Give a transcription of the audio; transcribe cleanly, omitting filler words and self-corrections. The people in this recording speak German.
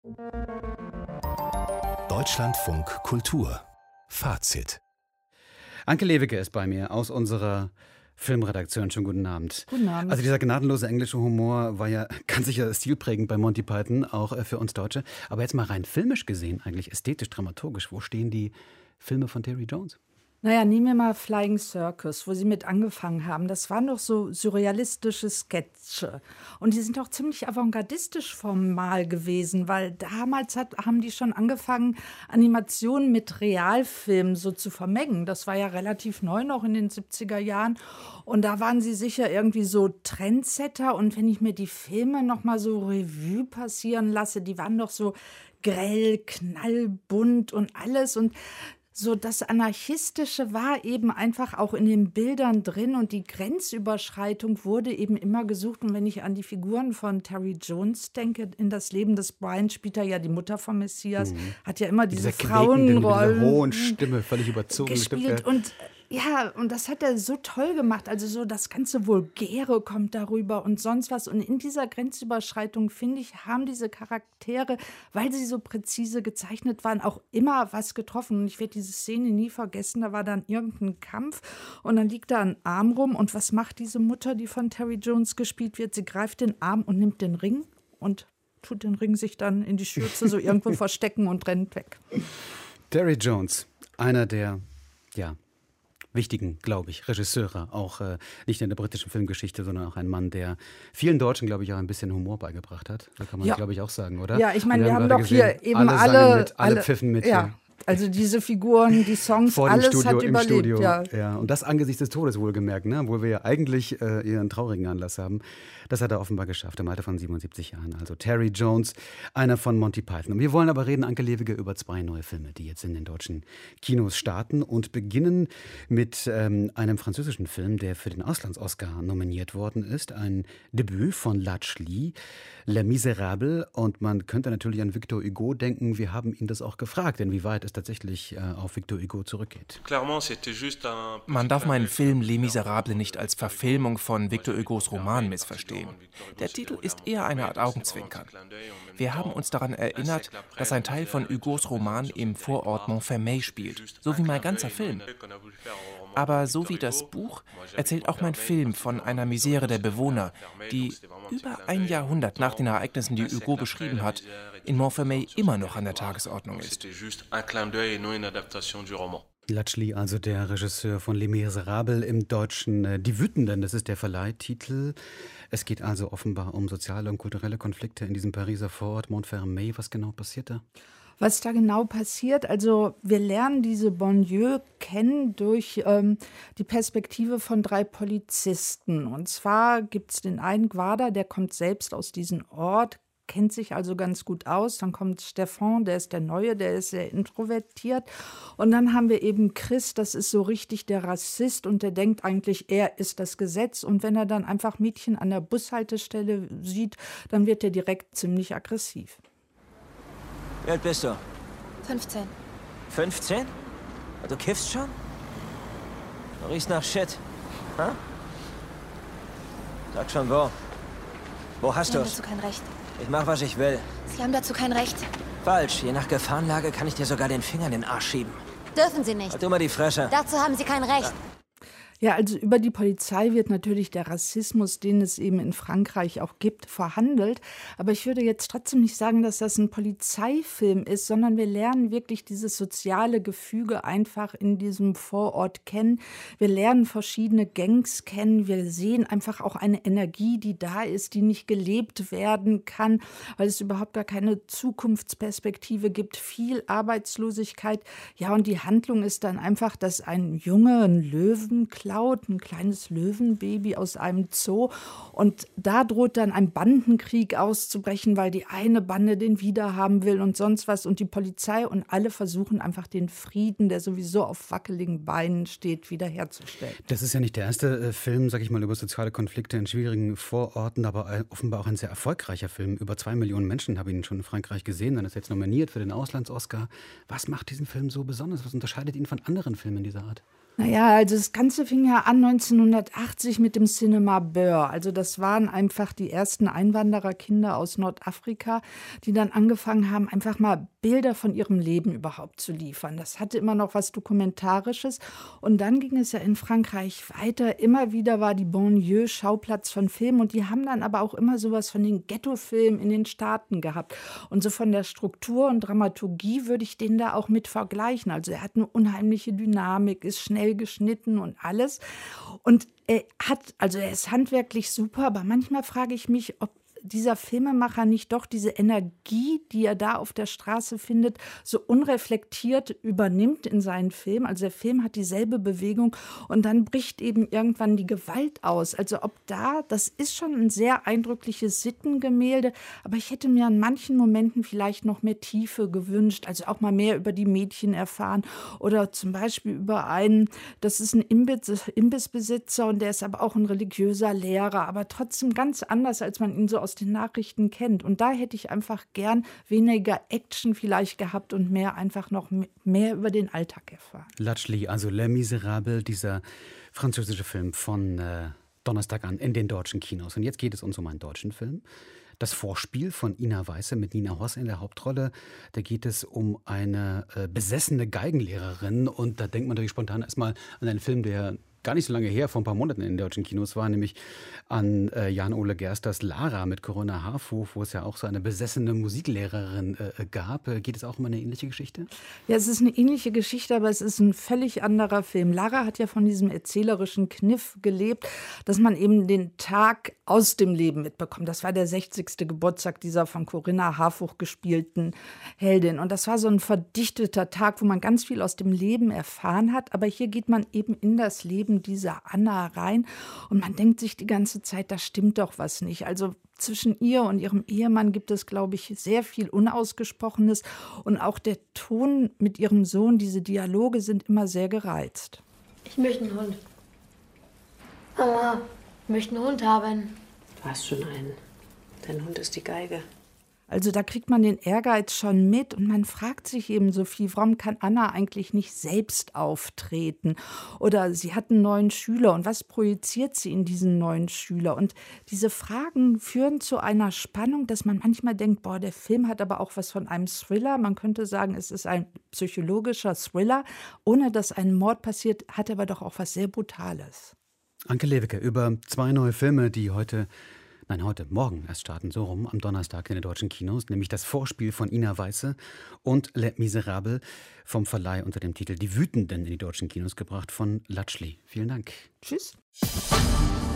Deutschlandfunk Kultur Fazit. Anke Lewicke ist bei mir aus unserer Filmredaktion. Schönen guten Abend. Guten Abend. Also dieser gnadenlose englische Humor war ja ganz sicher stilprägend bei Monty Python, auch für uns Deutsche. Aber jetzt mal rein filmisch gesehen, eigentlich ästhetisch, dramaturgisch, wo stehen die Filme von Terry Jones? Naja, nehmen wir mal Flying Circus, wo sie mit angefangen haben. Das waren doch so surrealistische Sketche. Und die sind auch ziemlich avantgardistisch formal gewesen, weil damals haben die schon angefangen, Animationen mit Realfilmen so zu vermengen. Das war ja relativ neu noch in den 70er Jahren. Und da waren sie sicher irgendwie so Trendsetter. Und wenn ich mir die Filme noch mal so Revue passieren lasse, die waren doch so grell, knallbunt und alles. Und so das Anarchistische war eben einfach auch in den Bildern drin und die Grenzüberschreitung wurde eben immer gesucht. Und wenn ich an die Figuren von Terry Jones denke, in das Leben des Brian spielt er ja die Mutter von Messias, hat ja immer diese Frauenrollen mit dieser hohen Stimme, völlig überzogen gespielt. Und ja, und das hat er so toll gemacht. Also so das ganze Vulgäre kommt darüber und sonst was. Und in dieser Grenzüberschreitung, finde ich, haben diese Charaktere, weil sie so präzise gezeichnet waren, auch immer was getroffen. Und ich werde diese Szene nie vergessen. Da war dann irgendein Kampf und dann liegt da ein Arm rum. Und was macht diese Mutter, die von Terry Jones gespielt wird? Sie greift den Arm und nimmt den Ring und tut den Ring sich dann in die Schürze so irgendwo verstecken und rennt weg. Terry Jones, einer der, wichtigen, glaube ich, Regisseure, auch nicht in der britischen Filmgeschichte, sondern auch ein Mann, der vielen Deutschen, glaube ich, auch ein bisschen Humor beigebracht hat. Da kann man, glaube ich, auch sagen, oder? Ja, ich meine, wir haben doch gesehen, hier eben alle pfiffen mit. Ja. Also diese Figuren, die Songs, vor dem alles Studio, hat überlebt. Studio. Ja. Und das angesichts des Todes wohlgemerkt, ne? Obwohl wir ja eigentlich eher einen traurigen Anlass haben. Das hat er offenbar geschafft, im Alter von 77 Jahren. Also Terry Jones, einer von Monty Python. Und wir wollen aber reden, Anke Lewicke, über 2 neue Filme, die jetzt in den deutschen Kinos starten und beginnen mit einem französischen Film, der für den Auslands-Oscar nominiert worden ist. Ein Debüt von Latch Lee, Les Misérables. Und man könnte natürlich an Victor Hugo denken. Wir haben ihn das auch gefragt, inwieweit es tatsächlich auf Victor Hugo zurückgeht. Man darf meinen Film Les Misérables nicht als Verfilmung von Victor Hugos Roman missverstehen. Der Titel ist eher eine Art Augenzwinkern. Wir haben uns daran erinnert, dass ein Teil von Hugos Roman im Vorort Montfermeil spielt, so wie mein ganzer Film. Aber so wie das Buch erzählt auch mein Film von einer Misere der Bewohner, die über ein Jahrhundert nach den Ereignissen, die Hugo beschrieben hat, in Montfermeil immer noch an der Tagesordnung ist. Latch Lee, also der Regisseur von Les Misérables, im Deutschen Die Wütenden, das ist der Verleihtitel. Es geht also offenbar um soziale und kulturelle Konflikte in diesem Pariser Vorort Montfermeil. Was genau passiert da? Was da genau passiert, also wir lernen diese Banlieue kennen durch die Perspektive von 3 Polizisten. Und zwar gibt es den einen Guarda, der kommt selbst aus diesem Ort, kennt sich also ganz gut aus. Dann kommt Stefan, der ist der Neue, der ist sehr introvertiert. Und dann haben wir eben Chris, das ist so richtig der Rassist und der denkt eigentlich, er ist das Gesetz. Und wenn er dann einfach Mädchen an der Bushaltestelle sieht, dann wird er direkt ziemlich aggressiv. Wie alt bist du? 15. 15? Du kiffst schon? Du riechst nach Shit. Ha? Sag schon wo. Wo hast Sie haben du's? dazu kein Recht. Ich mach, was ich will. Sie haben dazu kein Recht. Falsch. Je nach Gefahrenlage kann ich dir sogar den Finger in den Arsch schieben. Dürfen Sie nicht. Halt du mal die Fresse. Dazu haben Sie kein Recht. Ja, also über die Polizei wird natürlich der Rassismus, den es eben in Frankreich auch gibt, verhandelt. Aber ich würde jetzt trotzdem nicht sagen, dass das ein Polizeifilm ist, sondern wir lernen wirklich dieses soziale Gefüge einfach in diesem Vorort kennen. Wir lernen verschiedene Gangs kennen. Wir sehen einfach auch eine Energie, die da ist, die nicht gelebt werden kann, weil es überhaupt gar keine Zukunftsperspektive gibt. Viel Arbeitslosigkeit. Ja, und die Handlung ist dann einfach, dass ein Junge einen Löwen klaut, ein kleines Löwenbaby aus einem Zoo. Und da droht dann ein Bandenkrieg auszubrechen, weil die eine Bande den wiederhaben will und sonst was. Und die Polizei und alle versuchen einfach den Frieden, der sowieso auf wackeligen Beinen steht, wiederherzustellen. Das ist ja nicht der erste Film, sag ich mal, über soziale Konflikte in schwierigen Vororten, aber offenbar auch ein sehr erfolgreicher Film. Über 2 Millionen Menschen haben ihn schon in Frankreich gesehen. Dann ist er jetzt nominiert für den Auslands-Oscar. Was macht diesen Film so besonders? Was unterscheidet ihn von anderen Filmen dieser Art? Naja, also das Ganze fing ja an 1980 mit dem Cinema Beur. Also das waren einfach die ersten Einwandererkinder aus Nordafrika, die dann angefangen haben, einfach mal Bilder von ihrem Leben überhaupt zu liefern. Das hatte immer noch was Dokumentarisches. Und dann ging es ja in Frankreich weiter. Immer wieder war die Banlieue Schauplatz von Filmen. Und die haben dann aber auch immer sowas von den Ghetto-Filmen in den Staaten gehabt. Und so von der Struktur und Dramaturgie würde ich den da auch mit vergleichen. Also er hat eine unheimliche Dynamik, ist schnell geschnitten und alles. Und er ist handwerklich super, aber manchmal frage ich mich, ob dieser Filmemacher nicht doch diese Energie, die er da auf der Straße findet, so unreflektiert übernimmt in seinen Film. Also der Film hat dieselbe Bewegung und dann bricht eben irgendwann die Gewalt aus. Also das ist schon ein sehr eindrückliches Sittengemälde, aber ich hätte mir an manchen Momenten vielleicht noch mehr Tiefe gewünscht, also auch mal mehr über die Mädchen erfahren oder zum Beispiel über einen, das ist ein Imbissbesitzer und der ist aber auch ein religiöser Lehrer, aber trotzdem ganz anders, als man ihn so aus den Nachrichten kennt. Und da hätte ich einfach gern weniger Action vielleicht gehabt und einfach noch mehr über den Alltag erfahren. Latschli, also Les Miserables, dieser französische Film von Donnerstag an in den deutschen Kinos. Und jetzt geht es uns um einen deutschen Film. Das Vorspiel von Ina Weiße mit Nina Hoss in der Hauptrolle. Da geht es um eine besessene Geigenlehrerin. Und da denkt man natürlich spontan erstmal an einen Film, der gar nicht so lange her, vor ein paar Monaten in den deutschen Kinos war, nämlich an Jan-Ole Gersters Lara mit Corinna Harfouch, wo es ja auch so eine besessene Musiklehrerin gab. Geht es auch um eine ähnliche Geschichte? Ja, es ist eine ähnliche Geschichte, aber es ist ein völlig anderer Film. Lara hat ja von diesem erzählerischen Kniff gelebt, dass man eben den Tag aus dem Leben mitbekommt. Das war der 60. Geburtstag dieser von Corinna Harfouch gespielten Heldin. Und das war so ein verdichteter Tag, wo man ganz viel aus dem Leben erfahren hat. Aber hier geht man eben in das Leben dieser Anna rein und man denkt sich die ganze Zeit, da stimmt doch was nicht. Also zwischen ihr und ihrem Ehemann gibt es, glaube ich, sehr viel Unausgesprochenes und auch der Ton mit ihrem Sohn, diese Dialoge sind immer sehr gereizt. Ich möchte einen Hund. Mama, ich möchte einen Hund haben. Du hast schon einen. Dein Hund ist die Geige. Also da kriegt man den Ehrgeiz schon mit und man fragt sich eben so viel, warum kann Anna eigentlich nicht selbst auftreten? Oder sie hat einen neuen Schüler und was projiziert sie in diesen neuen Schüler? Und diese Fragen führen zu einer Spannung, dass man manchmal denkt, boah, der Film hat aber auch was von einem Thriller. Man könnte sagen, es ist ein psychologischer Thriller. Ohne dass ein Mord passiert, hat aber doch auch was sehr Brutales. Anke Lewicke über 2 neue Filme, die morgen erst starten, so rum, am Donnerstag in den deutschen Kinos, nämlich das Vorspiel von Ina Weiße und Les Miserables vom Verleih unter dem Titel Die Wütenden in die deutschen Kinos gebracht von Latschli. Vielen Dank. Tschüss.